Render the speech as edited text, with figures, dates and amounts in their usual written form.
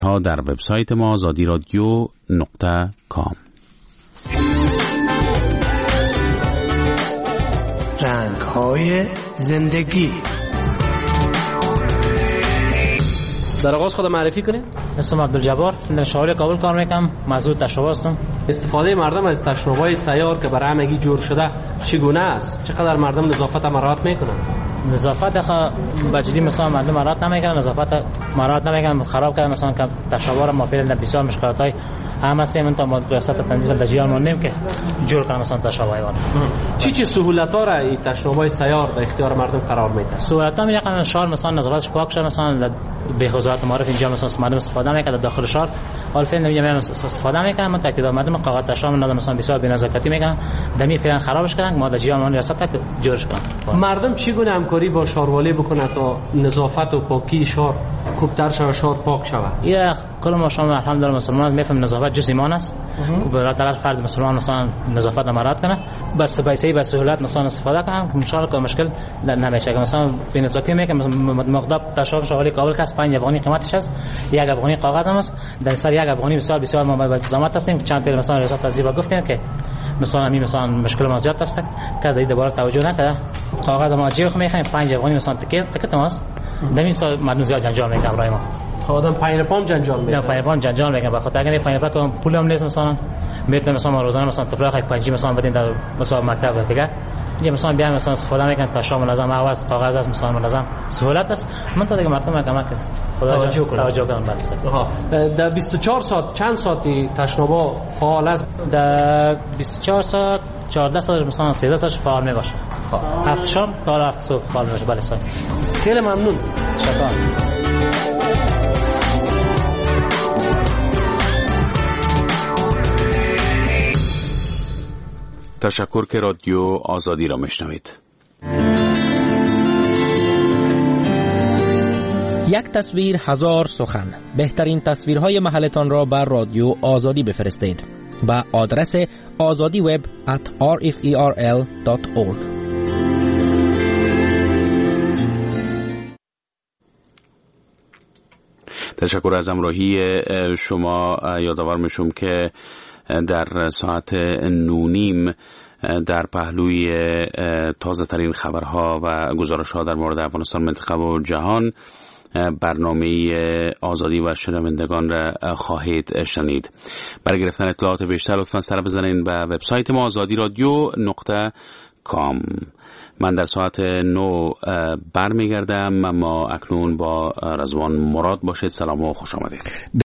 ها در وبسایت ما azadiradio.com. رنگ‌های زندگی. در آغاز خود معرفی کنید. اسمم عبدالجبار، در شهر کابل کار میکنم، مزدور تشناب هستم. استفاده مردم از تشناب‌های سیار که برای همگی جور شده چگونه است؟ چقدر مردم نظافت مراعات میکنن؟ نظافت بجدی مثلا مردم مراعات نمیکنن، نظافت مراعات نمیکنن، خراب کردن مثلا که تشناب‌ها را مافیل بسیار مشکلات‌های هم هست. من تا ریاست تنظیم دجیال موندیم که جور کنم مثلا تشناب‌های چی سهولت‌ها را این تشناب‌های سیار در اختیار مردم قرار میدن؟ سهولت‌ها میگن شهر مثلا نظافتش پاک شه، مثلا به حضورات معرف اینجا مثلا مردم استفاده میکنه داخل شهر، حال فعلا نمیگم استفاده میکنن. من تاکید مردم قاعده تشناب ندادم مثلا بسیار بی‌نزاکتی میکنن، دمی فعلا خرابش کردن، ما دجیال موند ریاست تک جورش کنن. مردم چگونه همکاری با شهروالی بکنه تا نظافت و پاکی شهر خوبتر شه، شهر پاک شه؟ یا کل ما شما الحمدلله مسلمان میفهم نظافت جز ایمان است. برای فرد مسلمان مثلا نظافت مراعات کنه، بس پیسه به سهولت مثلا استفاده کنن که ان شاء الله مشکل نمیشه. مثلا بی‌نزاکی میگه مقدار تشابه شغلی کابل کاس 5 افغانی قیمتش است، 1 افغانی کاغذ هم است، در سر 1 افغانی بسیار ما با التزامات هستیم. چند پیر مثلا ریاست تنظیم گفتیم که مثلا همین مثلا مشکل موجود است که از دوباره توجه نکرده، کاغذ ما جیب میخوایم 5 افغانی مثلا تکت ماست، دمی سال مردم زیاد جنجال میکنه برای ما. آدم پایین جنجال میکنه. پایین جنجال میکنه بخاطر اگر پایین پام پول هم نیست مثلا میتونه مثلا روزانه مثلا تفریح 5 مثلا بدین در مثلا مکتب دیگه اینجا مثلا بیان مثلا استفاده میکنن تشام منظم عوض کاغذ است مثلا منظم سهولت است. من تا دیگه مردم کمک توجه کنم. بله در 24 ساعت چند ساعتی تشنابا فعال است؟ در 24 ساعت 14 ساعت مثلا 13 ساعت فعال میباشه. هفت شام تا هفت صبح فعال میباشه. بله صاحب خیلی ممنون. شکر. تشکر که رادیو آزادی را میشنوید. یک تصویر هزار سخن. بهترین تصویرهای محلتان را بر رادیو آزادی بفرستید با آدرس azadiweb@rferl.org. تشکر از همراهی شما. یادآور میشم که در ساعت 9:30 در پهلوی تازه ترین خبرها و گزارش ها در مورد افغانستان، منطقه و جهان برنامه آزادی و شنوندگان را خواهید شنید. برای گرفتن اطلاعات بیشتر لطفا سر بزنید به وبسایت ما azadiradio.com. من در ساعت 9 برمیگردم، اما اکنون با رضوان مراد باشید. سلام و خوش آمدید.